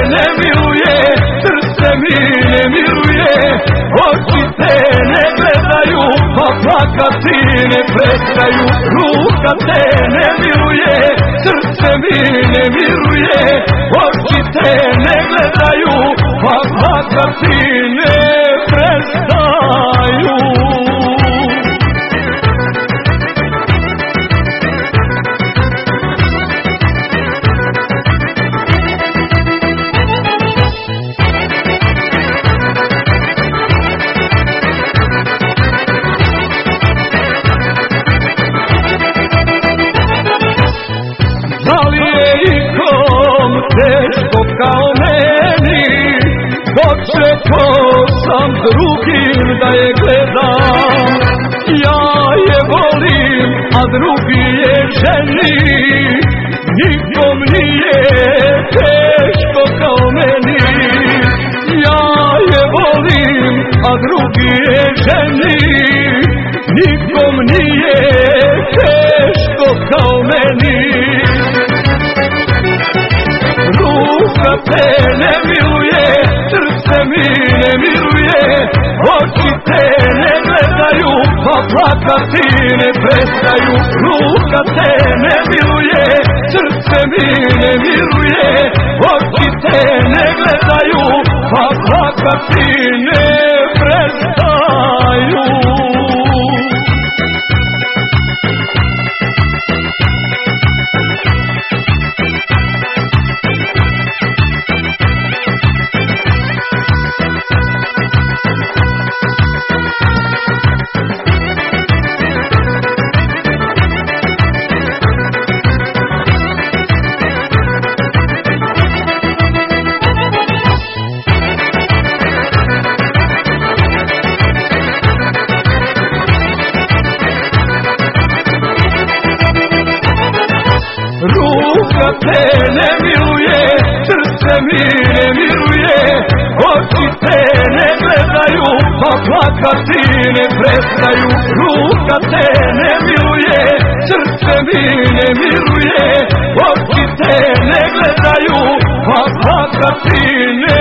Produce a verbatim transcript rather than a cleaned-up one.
ne miluje, srce mi ne miruje, oči te ne gledaju, pa plakati ne prestaju. Ruka te ne miluje, srce mi ne miruje, oči te ne gledaju, pa plakati ne prestaju. Teško kao meni, počekao sam drugim da je gledam. Ja je volim, a drugi je ženi, nikom nije teško kao meni. Ja je volim, a drugi je ženi, nikom nije teško kao meni. Ruka te ne miluje, srce mi ne miruje, oči te ne gledaju, pa plakati ne prestaju. Ruka te ne miluje, srce mi ne miruje, oči te ne gledaju, pa plakati ne prestaju. Ruka te ne miluje, srce mi ne miruje, oči te ne gledaju, pa plakati ne prestaju. Ruka te ne miluje, srce mi ne miruje, oči te ne gledaju, pa plakati ne